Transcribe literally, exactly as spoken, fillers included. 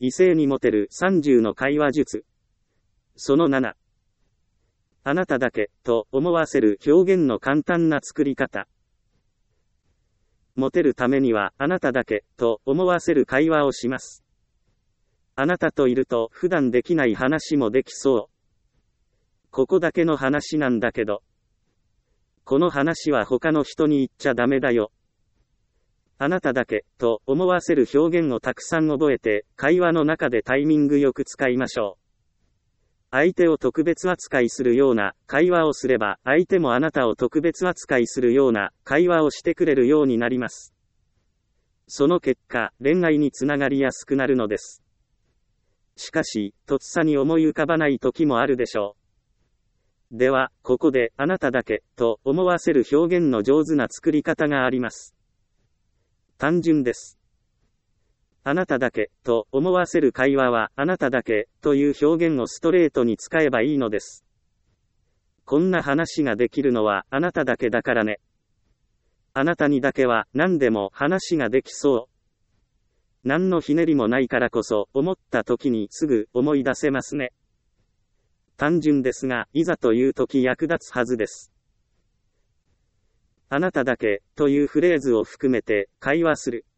異性にモテるさんじゅうの会話術。そのなな。あなただけ、と思わせる表現の簡単な作り方。モテるためには、あなただけ、と思わせる会話をします。あなたといると普段できない話もできそう。ここだけの話なんだけど。この話は他の人に言っちゃダメだよ。あなただけ、と思わせる表現をたくさん覚えて、会話の中でタイミングよく使いましょう。相手を特別扱いするような会話をすれば、相手もあなたを特別扱いするような会話をしてくれるようになります。その結果、恋愛につながりやすくなるのです。しかし、とっさに思い浮かばない時もあるでしょう。では、ここで、あなただけ、と思わせる表現の上手な作り方があります。単純です。あなただけ、と思わせる会話は、あなただけ、という表現をストレートに使えばいいのです。こんな話ができるのは、あなただけだからね。あなたにだけは、何でも話ができそう。何のひねりもないからこそ、思った時にすぐ思い出せますね。単純ですが、いざという時役立つはずです。あなただけ、というフレーズを含めて、会話する。